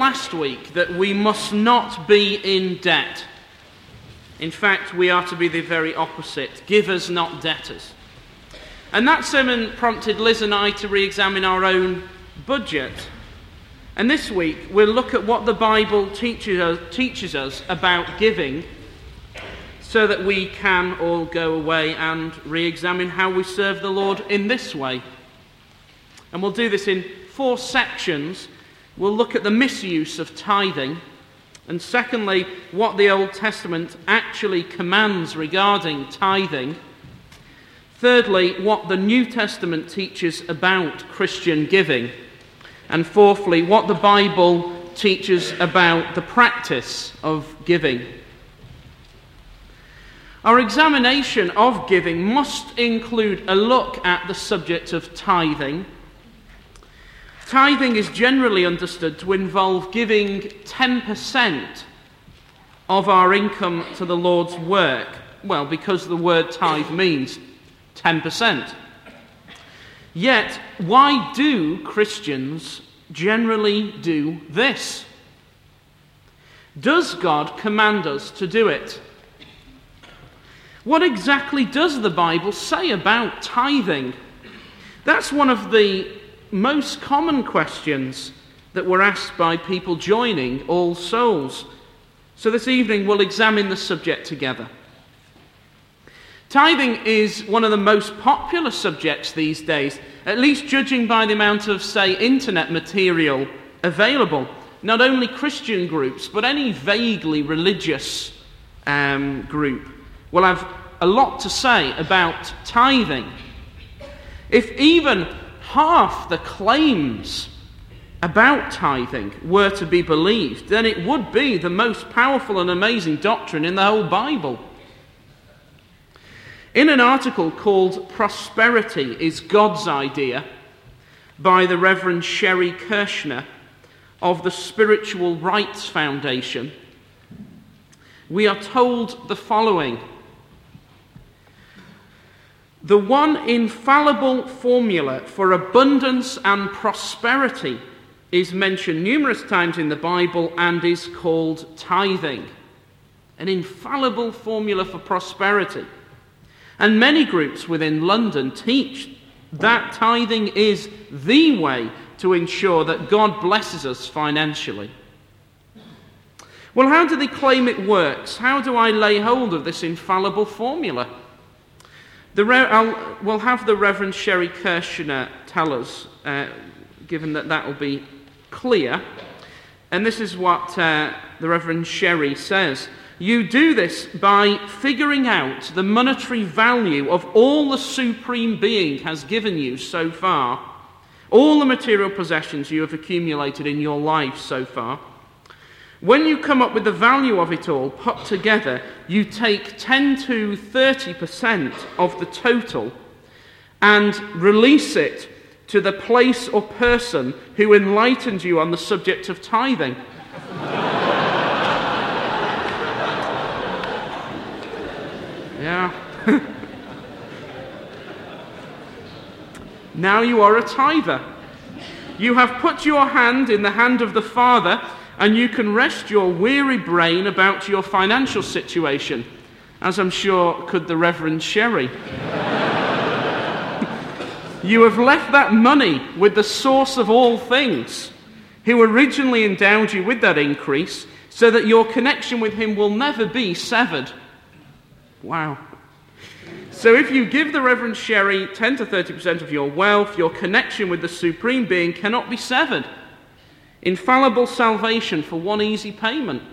last week that we must not be in debt. In fact, we are to be the very opposite, givers, not debtors. And that sermon prompted Liz and I to re-examine our own budget. And this week we'll look at what the Bible teaches us about giving, so that we can all go away and re-examine how we serve the Lord in this way. And we'll do this in 4 sections. We'll look at the misuse of tithing, and secondly, what the Old Testament actually commands regarding tithing. Thirdly, what the New Testament teaches about Christian giving. And fourthly, what the Bible teaches about the practice of giving. Our examination of giving must include a look at the subject of tithing. Tithing is generally understood to involve giving 10% of our income to the Lord's work. Well, because the word tithe means 10%. Yet, why do Christians generally do this? Does God command us to do it? What exactly does the Bible say about tithing? That's one of the most common questions that were asked by people joining All Souls. So this evening we'll examine the subject together. Tithing is one of the most popular subjects these days, at least judging by the amount of, say, internet material available. Not only Christian groups, but any vaguely religious group will have a lot to say about tithing. If even half the claims about tithing were to be believed, then it would be the most powerful and amazing doctrine in the whole Bible. In an article called Prosperity is God's Idea by the Reverend Sherry Kirshner of the Spiritual Rights Foundation, we are told the following: the one infallible formula for abundance and prosperity is mentioned numerous times in the Bible and is called tithing. An infallible formula for prosperity. And many groups within London teach that tithing is the way to ensure that God blesses us financially. Well, how do they claim it works? How do I lay hold of this infallible formula? We'll have the Reverend Sherry Kirshner tell us, given that will be clear. And this is what the Reverend Sherry says. You do this by figuring out the monetary value of all the Supreme Being has given you so far, all the material possessions you have accumulated in your life so far. When you come up with the value of it all put together, you take 10 to 30% of the total and release it to the place or person who enlightened you on the subject of tithing. Yeah. Now you are a tither. You have put your hand in the hand of the Father, and you can rest your weary brain about your financial situation, as I'm sure could the Reverend Sherry. You have left that money with the source of all things, who originally endowed you with that increase, so that your connection with him will never be severed. Wow. So if you give the Reverend Sherry 10 to 30% of your wealth, your connection with the Supreme Being cannot be severed. Infallible salvation for one easy payment.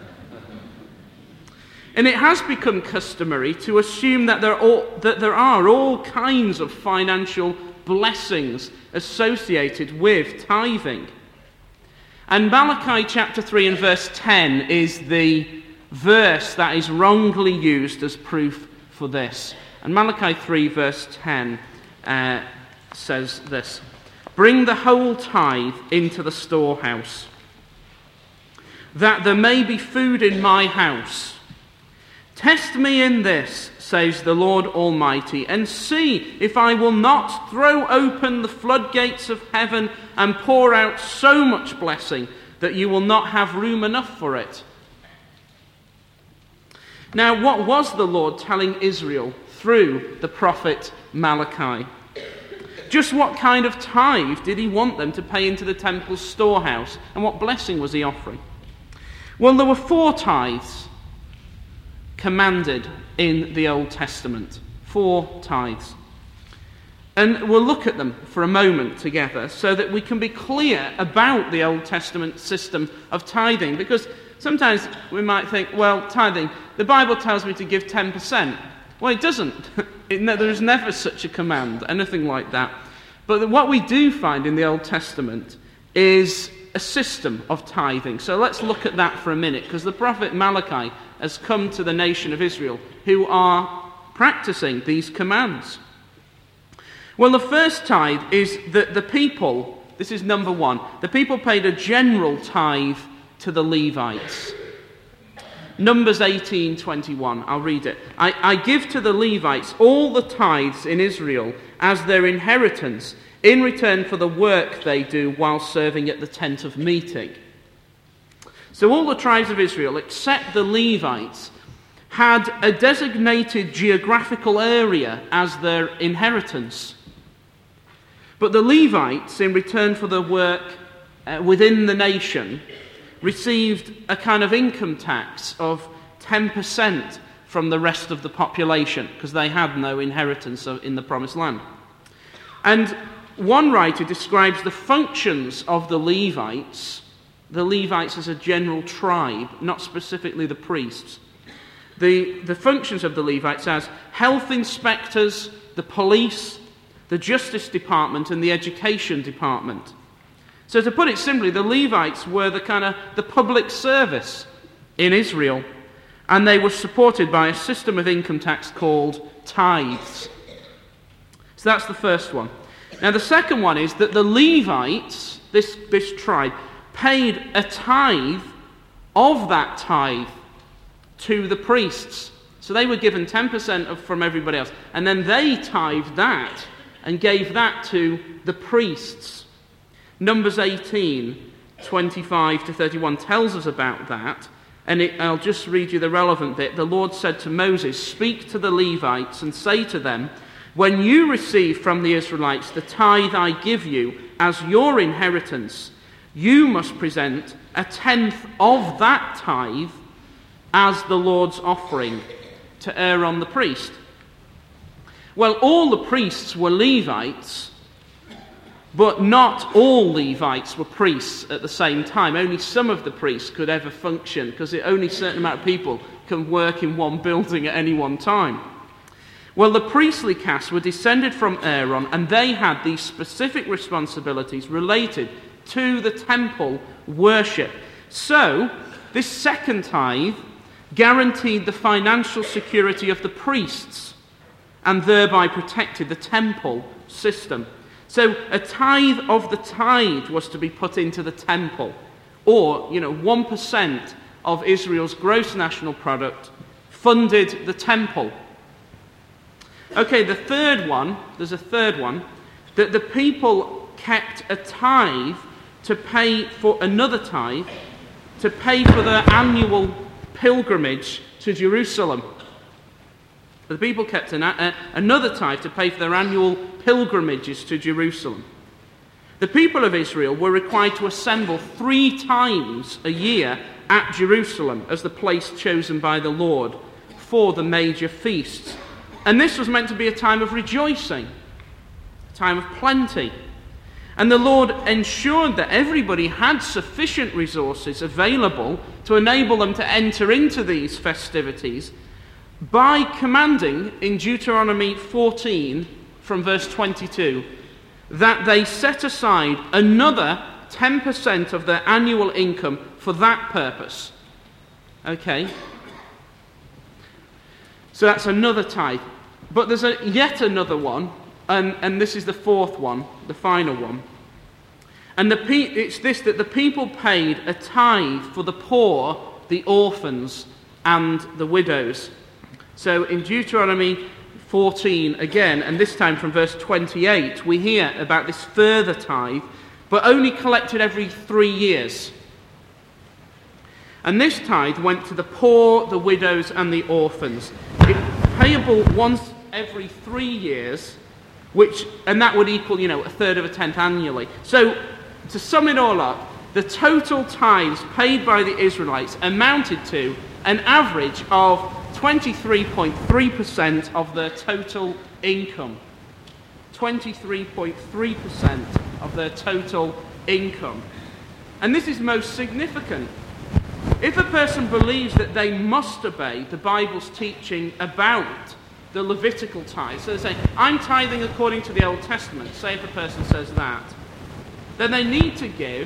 And it has become customary to assume that there are all kinds of financial blessings associated with tithing. And Malachi chapter 3 and verse 10 is the verse that is wrongly used as proof for this. And Malachi 3 verse 10 says this: bring the whole tithe into the storehouse, that there may be food in my house. Test me in this, says the Lord Almighty, and see if I will not throw open the floodgates of heaven and pour out so much blessing that you will not have room enough for it. Now, what was the Lord telling Israel through the prophet Malachi? Just what kind of tithe did he want them to pay into the temple's storehouse, and what blessing was he offering? Well, there were 4 tithes commanded in the Old Testament. 4 tithes. And we'll look at them for a moment together so that we can be clear about the Old Testament system of tithing. Because sometimes we might think, well, tithing, the Bible tells me to give 10%. Well, it doesn't. There is never such a command, anything like that. But what we do find in the Old Testament is a system of tithing. So let's look at that for a minute, because the prophet Malachi has come to the nation of Israel who are practicing these commands. Well, the first tithe is that the people, this is number 1, the people paid a general tithe to the Levites. Numbers 18:21, I'll read it. I give to the Levites all the tithes in Israel as their inheritance in return for the work they do while serving at the tent of meeting. So all the tribes of Israel, except the Levites, had a designated geographical area as their inheritance. But the Levites, in return for the work within the nation, received a kind of income tax of 10% from the rest of the population, because they had no inheritance in the Promised Land. And one writer describes the functions of the Levites as a general tribe, not specifically the priests. The functions of the Levites as health inspectors, the police, the justice department, and the education department. So to put it simply, the Levites were the public service in Israel, and they were supported by a system of income tax called tithes. So that's the first one. Now the second one is that the Levites, this tribe, paid a tithe of that tithe to the priests. So they were given 10% from everybody else, and then they tithed that and gave that to the priests. Numbers 18:25-31 tells us about that, and I'll just read you the relevant bit. The Lord said to Moses, "Speak to the Levites and say to them, when you receive from the Israelites the tithe I give you as your inheritance, you must present 1/10 of that tithe as the Lord's offering to Aaron the priest." Well, all the priests were Levites, but not all Levites were priests at the same time. Only some of the priests could ever function, because only a certain amount of people can work in one building at any one time. Well, the priestly caste were descended from Aaron, and they had these specific responsibilities related to the temple worship. So, this second tithe guaranteed the financial security of the priests and thereby protected the temple system. So a tithe of the tithe was to be put into the temple, or 1% of Israel's gross national product funded the temple. Okay, there's a third one, that the people kept a tithe to pay for another tithe, to pay for their annual pilgrimage to Jerusalem. The people kept another tithe to pay for their annual pilgrimages to Jerusalem. The people of Israel were required to assemble 3 times a year at Jerusalem as the place chosen by the Lord for the major feasts. And this was meant to be a time of rejoicing, a time of plenty. And the Lord ensured that everybody had sufficient resources available to enable them to enter into these festivities by commanding in Deuteronomy 14 from verse 22 that they set aside another 10% of their annual income for that purpose. Okay? So that's another tithe. But there's yet another one, and this is the fourth one, the final one. And it's this, that the people paid a tithe for the poor, the orphans, and the widows. So in Deuteronomy 14 again, and this time from verse 28, we hear about this further tithe, but only collected every 3 years. And this tithe went to the poor, the widows, and the orphans. It's payable once every 3 years, and that would equal, a third of a tenth annually. So, to sum it all up, the total tithes paid by the Israelites amounted to an average of 23.3% of their total income. 23.3% of their total income. And this is most significant. If a person believes that they must obey the Bible's teaching about the Levitical tithe, so they say, I'm tithing according to the Old Testament, say if a person says that, then they need to give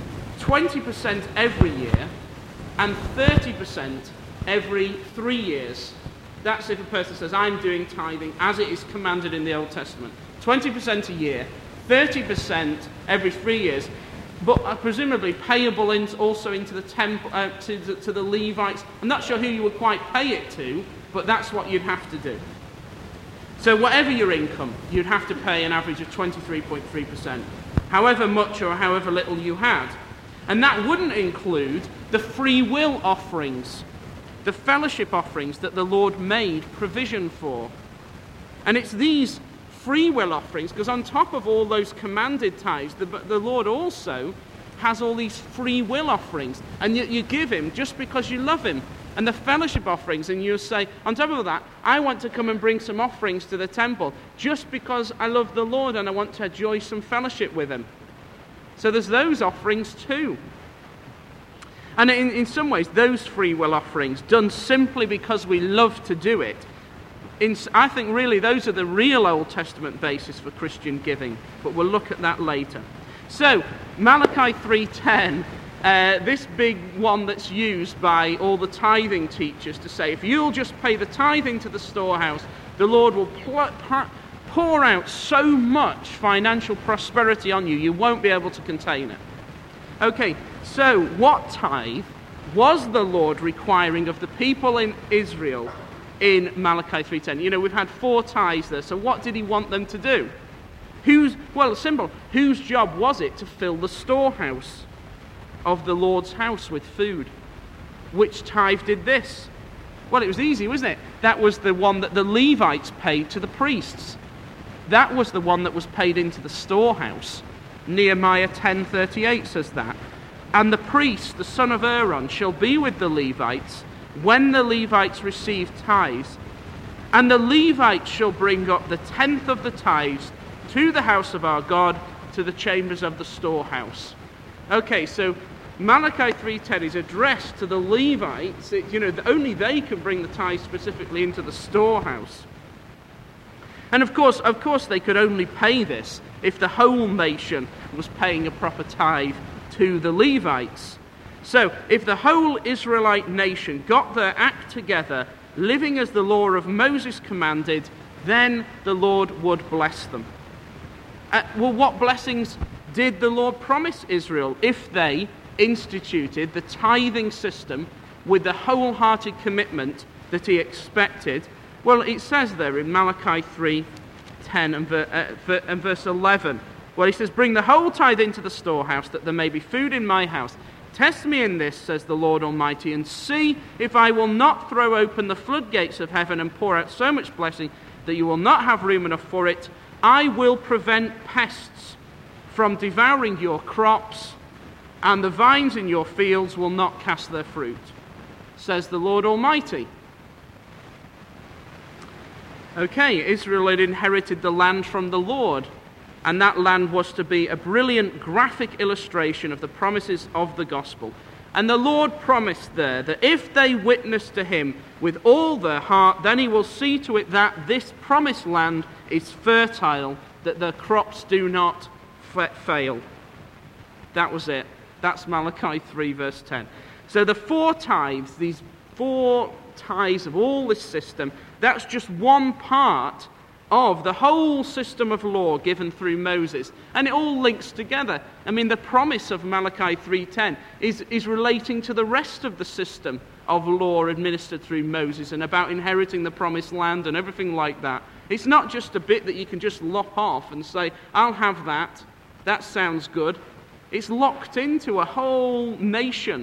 20% every year and 30% every 3 years. That's if a person says, I'm doing tithing as it is commanded in the Old Testament. 20% a year, 30% every 3 years, but presumably payable also into the temple, to the Levites. I'm not sure who you would quite pay it to, but that's what you'd have to do. So whatever your income, you'd have to pay an average of 23.3%, however much or however little you had. And that wouldn't include the free will offerings, the fellowship offerings that the Lord made provision for. And it's these free will offerings, because on top of all those commanded tithes, the Lord also has all these free will offerings. And you give him just because you love him. And the fellowship offerings, and you say, on top of that, I want to come and bring some offerings to the temple just because I love the Lord and I want to enjoy some fellowship with him. So there's those offerings too. And in some ways, those free will offerings, done simply because we love to do it, I think really those are the real Old Testament basis for Christian giving, but we'll look at that later. So, Malachi 3:10, this big one that's used by all the tithing teachers to say, if you'll just pay the tithing to the storehouse, the Lord will pour out so much financial prosperity on you, you won't be able to contain it. Okay, so what tithe was the Lord requiring of the people in Israel in Malachi 3:10? We've had 4 tithes there, so what did he want them to do? Simple. Whose job was it to fill the storehouse of the Lord's house with food? Which tithe did this? Well, it was easy, wasn't it? That was the one that the Levites paid to the priests. That was the one that was paid into the storehouse. Nehemiah 10:38 says that. And the priest, the son of Aaron, shall be with the Levites when the Levites receive tithes. And the Levites shall bring up the 10th of the tithes to the house of our God, to the chambers of the storehouse. Okay, so Malachi 3:10 is addressed to the Levites. Only they can bring the tithes specifically into the storehouse. And of course they could only pay this if the whole nation was paying a proper tithe to the Levites. So, if the whole Israelite nation got their act together, living as the law of Moses commanded, then the Lord would bless them. What blessings did the Lord promise Israel if they instituted the tithing system with the wholehearted commitment that he expected? Well, it says there in Malachi 3:10 and verse 11, where he says, bring the whole tithe into the storehouse, that there may be food in my house. Test me in this, says the Lord Almighty, and see if I will not throw open the floodgates of heaven and pour out so much blessing that you will not have room enough for it. I will prevent pests from devouring your crops, and the vines in your fields will not cast their fruit, says the Lord Almighty. Okay, Israel had inherited the land from the Lord, and that land was to be a brilliant graphic illustration of the promises of the gospel. And the Lord promised there that if they witness to him with all their heart, then he will see to it that this promised land is fertile, that their crops do not fail. That was it. That's Malachi 3 verse 10. So the 4 tithes, these 4 tithes of all this system, that's just one part of the whole system of law given through Moses. And it all links together. I mean, the promise of Malachi 3:10 is relating to the rest of the system of law administered through Moses and about inheriting the promised land and everything like that. It's not just a bit that you can just lop off and say, I'll have that. That sounds good. It's locked into a whole nation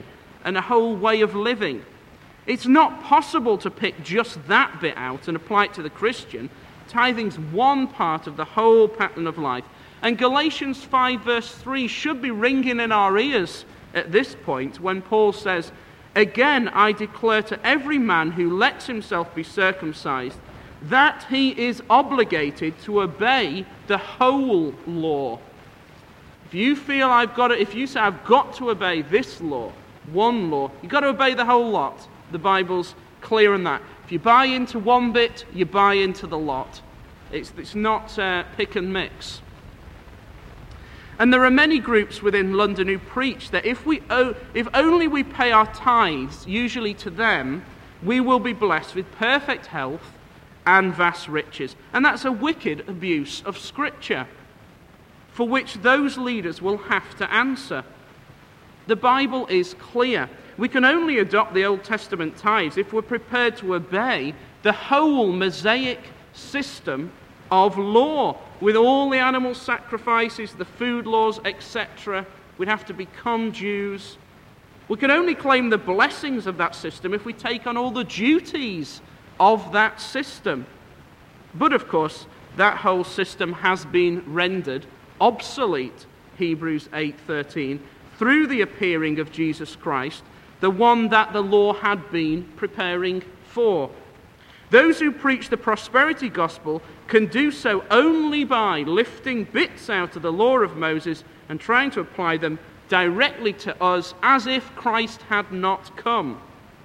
and a whole way of living. It's not possible to pick just that bit out and apply it to the Christian. Tithing's one part of the whole pattern of life. And Galatians 5 verse 3 should be ringing in our ears at this point when Paul says, "Again I declare to every man who lets himself be circumcised that he is obligated to obey the whole law." If you feel if you say I've got to obey this law, one law, you've got to obey the whole lot. The Bible's clear on that. If you buy into one bit, you buy into the lot. It's not pick and mix. And there are many groups within London who preach that if only we pay our tithes, usually to them, we will be blessed with perfect health and vast riches. And that's a wicked abuse of Scripture, for which those leaders will have to answer. The Bible is clear. We can only adopt the Old Testament tithes if we're prepared to obey the whole Mosaic system of law, with all the animal sacrifices, the food laws, etc. We'd have to become Jews. We can only claim the blessings of that system if we take on all the duties of that system. But of course, that whole system has been rendered obsolete, Hebrews 8:13, through the appearing of Jesus Christ, the one that the law had been preparing for. Those who preach the prosperity gospel can do so only by lifting bits out of the law of Moses and trying to apply them directly to us as if Christ had not come.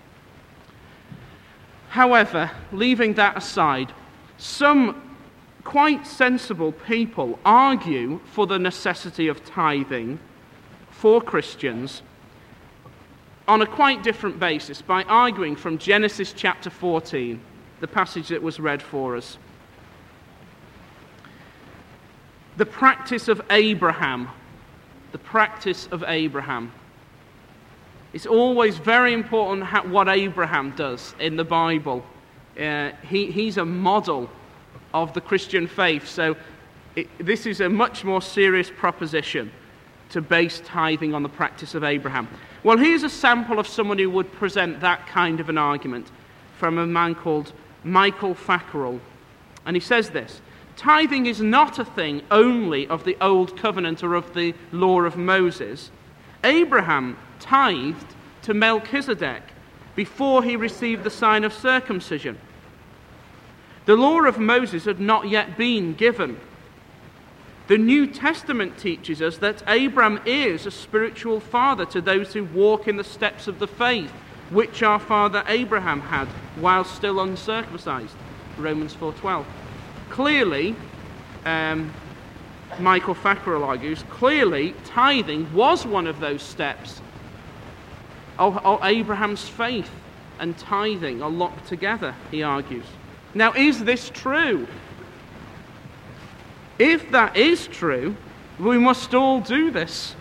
However, leaving that aside, some quite sensible people argue for the necessity of tithing for Christians on a quite different basis by arguing from Genesis chapter 14, the passage that was read for us. The practice of Abraham. The practice of Abraham. It's always very important what Abraham does in the Bible. He's a model of the Christian faith, so this is a much more serious proposition to base tithing on the practice of Abraham. Well, here's a sample of someone who would present that kind of an argument from a man called Michael Fackrell. And he says this: tithing is not a thing only of the Old Covenant or of the law of Moses. Abraham tithed to Melchizedek before he received the sign of circumcision. The law of Moses had not yet been given. The New Testament teaches us that Abraham is a spiritual father to those who walk in the steps of the faith, which our father Abraham had while still uncircumcised. Romans 4:12. Clearly, Michael Fackrell argues, clearly tithing was one of those steps of Abraham's faith, and tithing are locked together, he argues. Now, is this true? If that is true, we must all do this.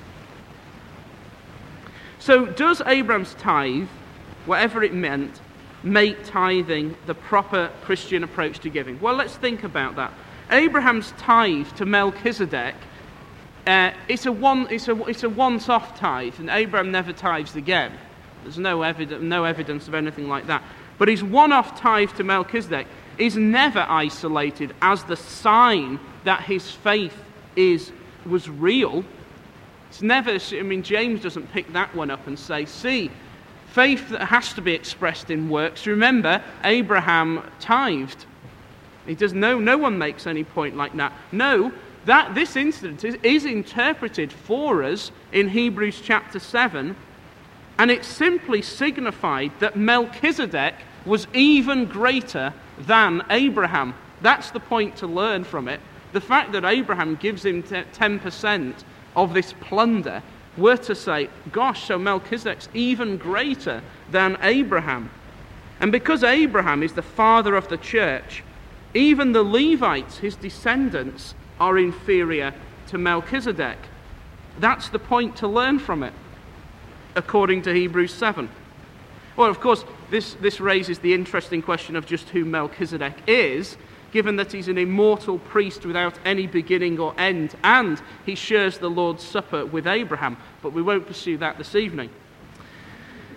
So, does Abraham's tithe, whatever it meant, make tithing the proper Christian approach to giving? Well, let's think about that. Abraham's tithe to Melchizedek, it's a once-off tithe, and Abraham never tithes again. There's no evidence of anything like that. But his one-off tithe to Melchizedek is never isolated as the sign that his faith was real. It's never. James doesn't pick that one up and say, "See, faith that has to be expressed in works. Remember, Abraham tithed." He does. No one makes any point like that. No, that this incident is interpreted for us in Hebrews chapter 7, and it simply signified that Melchizedek was even greater than Abraham. That's the point to learn from it. The fact that Abraham gives him 10% of this plunder, we're to say, gosh, so Melchizedek's even greater than Abraham. And because Abraham is the father of the church, even the Levites, his descendants, are inferior to Melchizedek. That's the point to learn from it, according to Hebrews 7. Well, of course, this raises the interesting question of just who Melchizedek is, given that he's an immortal priest without any beginning or end, and he shares the Lord's Supper with Abraham. But we won't pursue that this evening.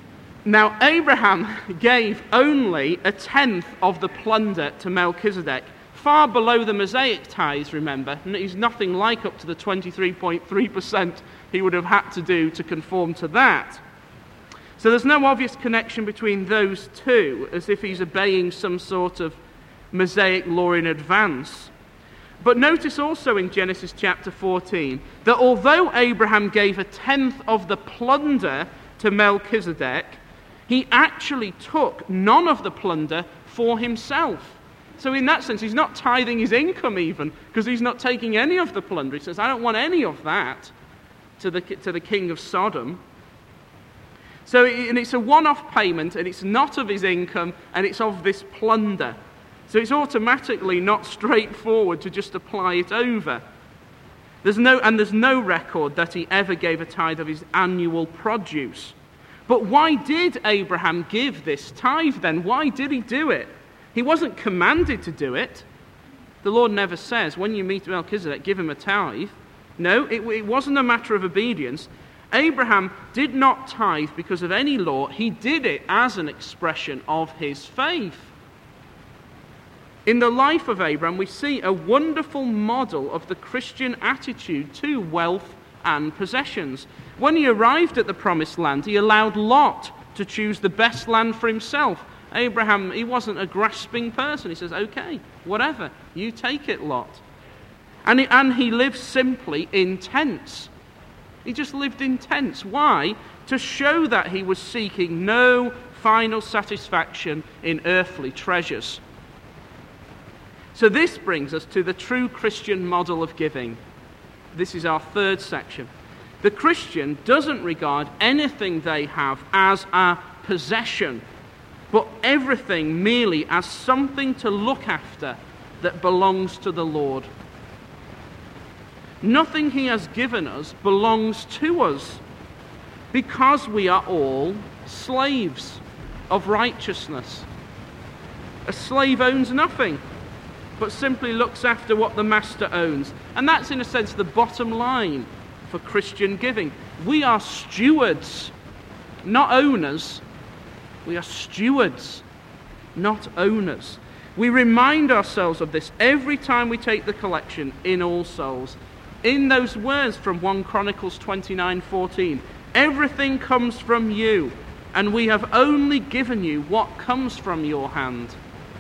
Now, Abraham gave only a tenth of the plunder to Melchizedek, far below the Mosaic tithes, remember. And he's nothing like up to the 23.3% he would have had to do to conform to that. So there's no obvious connection between those two, as if he's obeying some sort of Mosaic law in advance. But notice also in Genesis chapter 14 that although Abraham gave a tenth of the plunder to Melchizedek, he actually took none of the plunder for himself. So in that sense, he's not tithing his income even, because he's not taking any of the plunder. He says, I don't want any of that to the king of Sodom. So and it's a one-off payment, and it's not of his income, and it's of this plunder. So it's automatically not straightforward to just apply it over. There's no record that he ever gave a tithe of his annual produce. But why did Abraham give this tithe then? Why did he do it? He wasn't commanded to do it. The Lord never says, when you meet Melchizedek, give him a tithe. No, it wasn't a matter of obedience. Abraham did not tithe because of any law. He did it as an expression of his faith. In the life of Abraham, we see a wonderful model of the Christian attitude to wealth and possessions. When he arrived at the promised land, he allowed Lot to choose the best land for himself. Abraham, he wasn't a grasping person. He says, okay, whatever, you take it, Lot. And he lived simply in tents. He just lived in tents. Why? To show that he was seeking no final satisfaction in earthly treasures. So this brings us to the true Christian model of giving. This is our third section. The Christian doesn't regard anything they have as a possession, but everything merely as something to look after that belongs to the Lord. Nothing he has given us belongs to us, because we are all slaves of righteousness. A slave owns nothing, but simply looks after what the master owns. And that's, in a sense, the bottom line for Christian giving. We are stewards, not owners. We are stewards, not owners. We remind ourselves of this every time we take the collection in All Souls. In those words from 1 Chronicles 29:14, everything comes from you, and we have only given you what comes from your hand.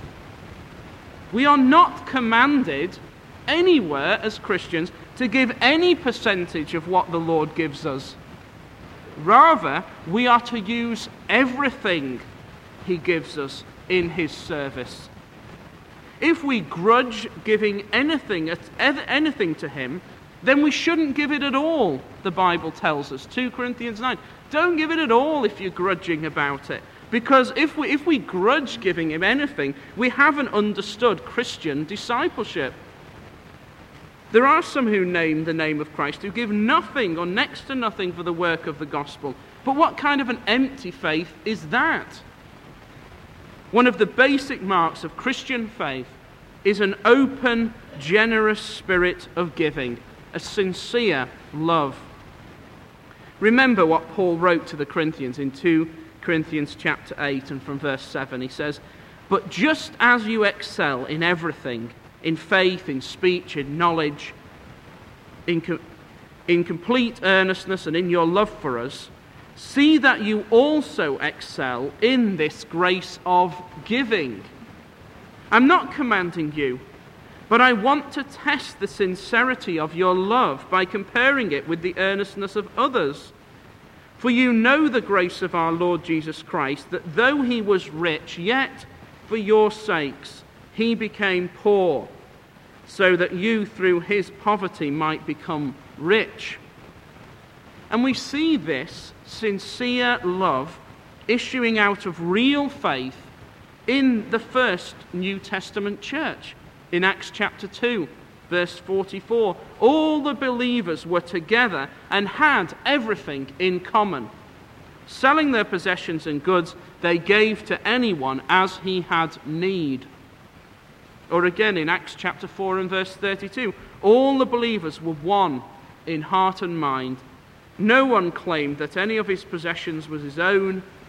We are not commanded anywhere as Christians to give any percentage of what the Lord gives us. Rather, we are to use everything he gives us in his service. If we grudge giving anything to him, then we shouldn't give it at all, the Bible tells us. 2 Corinthians 9. Don't give it at all if you're grudging about it. Because if we grudge giving him anything, we haven't understood Christian discipleship. There are some who name the name of Christ, who give nothing or next to nothing for the work of the gospel. But what kind of an empty faith is that? One of the basic marks of Christian faith is an open, generous spirit of giving, a sincere love. Remember what Paul wrote to the Corinthians in 2 Corinthians chapter 8 and from verse 7. He says, "But just as you excel in everything, in faith, in speech, in knowledge, in complete earnestness and in your love for us, see that you also excel in this grace of giving." I'm not commanding you, but I want to test the sincerity of your love by comparing it with the earnestness of others. For you know the grace of our Lord Jesus Christ, that though he was rich, yet for your sakes he became poor, so that you through his poverty might become rich. And we see this sincere love issuing out of real faith in the first New Testament church. In Acts chapter 2, verse 44, all the believers were together and had everything in common. Selling their possessions and goods, they gave to anyone as he had need. Or again in Acts chapter 4 and verse 32, all the believers were one in heart and mind. No one claimed that any of his possessions was his own,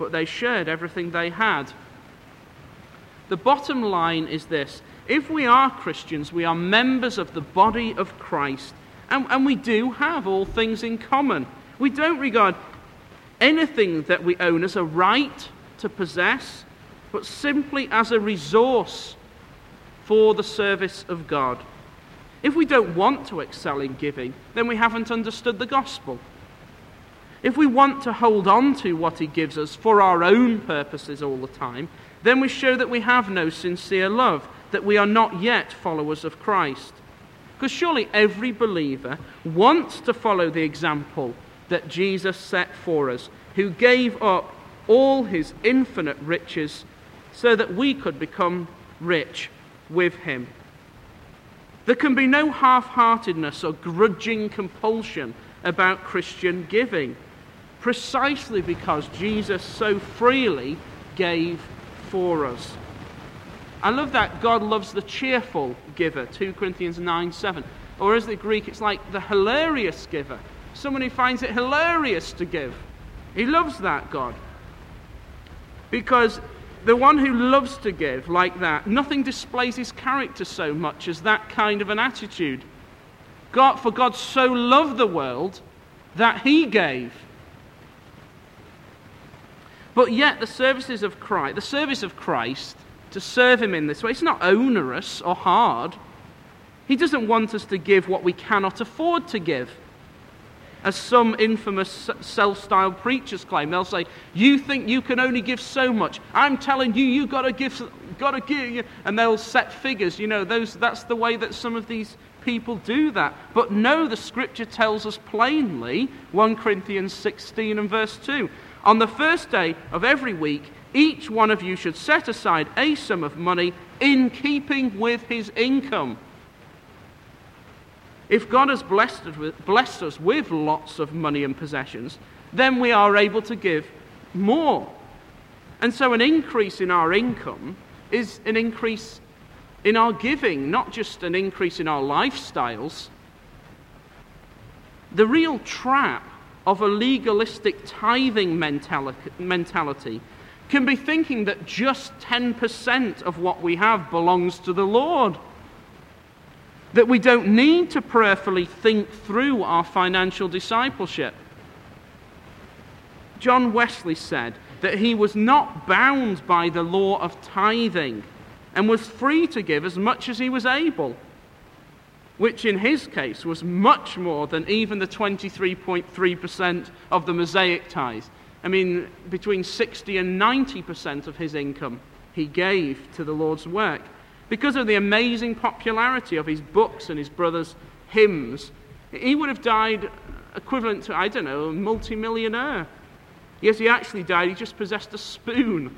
but they shared everything they had. The bottom line is this: if we are Christians, we are members of the body of Christ, and we do have all things in common. We don't regard anything that we own as a right to possess, but simply as a resource for the service of God. If we don't want to excel in giving, then we haven't understood the gospel. If we want to hold on to what he gives us for our own purposes all the time, then we show that we have no sincere love, that we are not yet followers of Christ. Because surely every believer wants to follow the example that Jesus set for us, who gave up all his infinite riches so that we could become rich with him. There can be no half-heartedness or grudging compulsion about Christian giving, precisely because Jesus so freely gave for us. I love that God loves the cheerful giver, 2 Corinthians 9:7. Or as the Greek, it's like the hilarious giver, someone who finds it hilarious to give. He loves that, God. Because the one who loves to give like that, nothing displays his character so much as that kind of an attitude. For God so loved the world that he gave. But yet the service of Christ, to serve him in this way, it's not onerous or hard. He doesn't want us to give what we cannot afford to give. As some infamous self-styled preachers claim, they'll say, "You think you can only give so much. I'm telling you, you got to give," and they'll set figures. That's the way that some of these people do that. But no, the Scripture tells us plainly, 1 Corinthians 16 and verse 2, "On the first day of every week, each one of you should set aside a sum of money in keeping with his income." If God has blessed us with lots of money and possessions, then we are able to give more. And so an increase in our income is an increase in our giving, not just an increase in our lifestyles. The real trap of a legalistic tithing mentality can be thinking that just 10% of what we have belongs to the Lord. That we don't need to prayerfully think through our financial discipleship. John Wesley said that he was not bound by the law of tithing and was free to give as much as he was able, which in his case was much more than even the 23.3% of the Mosaic tithe. I mean, between 60 and 90% of his income he gave to the Lord's work. Because of the amazing popularity of his books and his brother's hymns, he would have died equivalent to, a multi-millionaire. Yes, he actually died, he just possessed a spoon.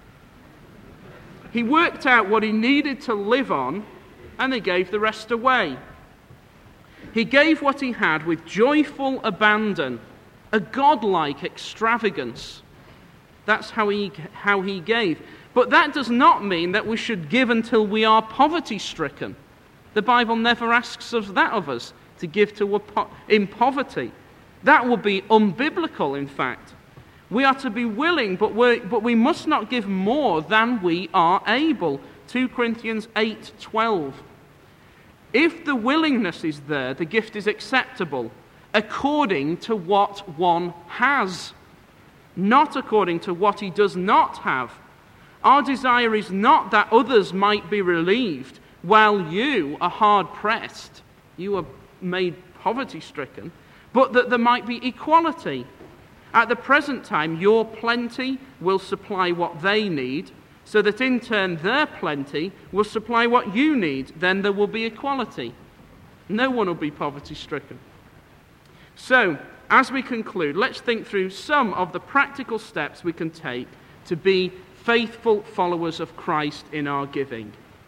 He worked out what he needed to live on, and he gave the rest away. He gave what he had with joyful abandon, a godlike extravagance. That's how he gave. But that does not mean that we should give until we are poverty-stricken. The Bible never asks us that of us, to give in poverty. That would be unbiblical, in fact. We are to be willing, but we must not give more than we are able. 2 Corinthians 8:12. If the willingness is there, the gift is acceptable, according to what one has, not according to what he does not have. Our desire is not that others might be relieved while you are hard-pressed, you are made poverty-stricken, but that there might be equality. At the present time, your plenty will supply what they need, so that in turn their plenty will supply what you need. Then there will be equality. No one will be poverty-stricken. So, as we conclude, let's think through some of the practical steps we can take to be faithful followers of Christ in our giving.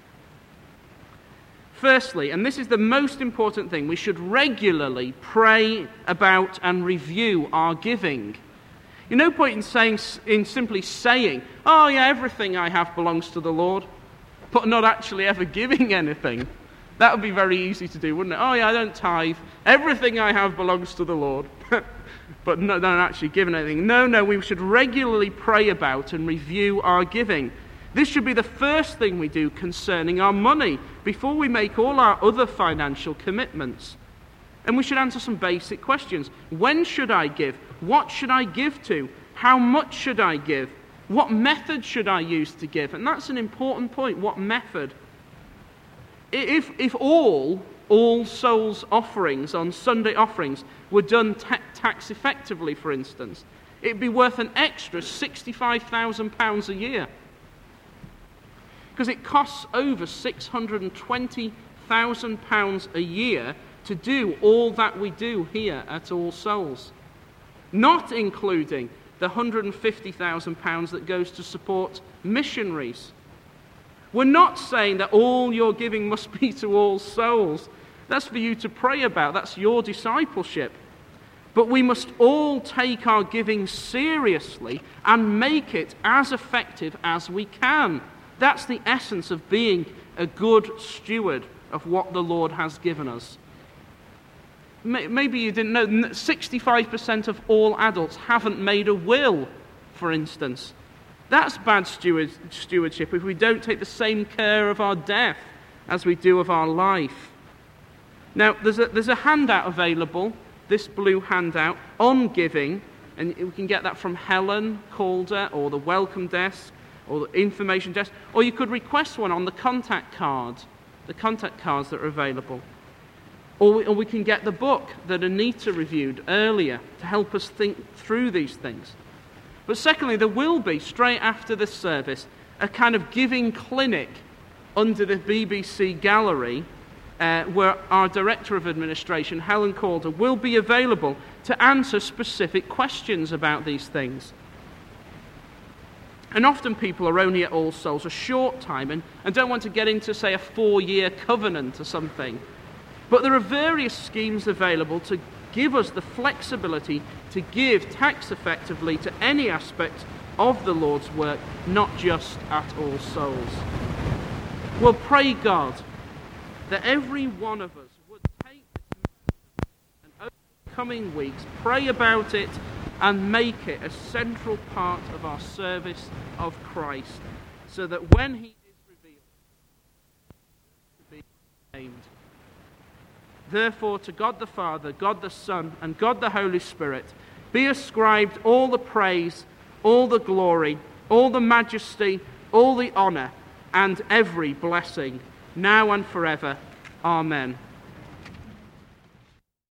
Firstly, and this is the most important thing, we should regularly pray about and review our giving. You no point in simply saying, "Oh yeah, everything I have belongs to the Lord," but not actually ever giving anything. That would be very easy to do, wouldn't it? Oh yeah, I don't tithe. Everything I have belongs to the Lord. But no, don't actually give anything. No, we should regularly pray about and review our giving. This should be the first thing we do concerning our money before we make all our other financial commitments. And we should answer some basic questions. When should I give? What should I give to? How much should I give? What method should I use to give? And that's an important point. What method? If all souls offerings on Sunday offerings were done tax effectively, for instance, it'd be worth an extra £65,000 a year. Because it costs over £620,000 a year to do all that we do here at All Souls. Not including the £150,000 that goes to support missionaries. We're not saying that all your giving must be to All Souls. That's for you to pray about. That's your discipleship. But we must all take our giving seriously and make it as effective as we can. That's the essence of being a good steward of what the Lord has given us. Maybe you didn't know, 65% of all adults haven't made a will, for instance. That's bad stewardship if we don't take the same care of our death as we do of our life. Now, there's a handout available, this blue handout, on giving, and we can get that from Helen Calder or the welcome desk or the information desk, or you could request one on the contact cards that are available. Or we can get the book that Anita reviewed earlier to help us think through these things. But secondly, there will be, straight after this service, a kind of giving clinic under the BBC gallery where our Director of Administration, Helen Calder, will be available to answer specific questions about these things. And often people are only at All Souls a short time and don't want to get into, say, a 4-year covenant or something. But there are various schemes available to give us the flexibility to give tax effectively to any aspect of the Lord's work, not just at All Souls. Well, pray God that every one of us would take this and over the coming weeks, pray about it and make it a central part of our service of Christ, so that when he is revealed, to be named. Therefore, to God the Father, God the Son, and God the Holy Spirit be ascribed all the praise, all the glory, all the majesty, all the honour, and every blessing, now and forever. Amen.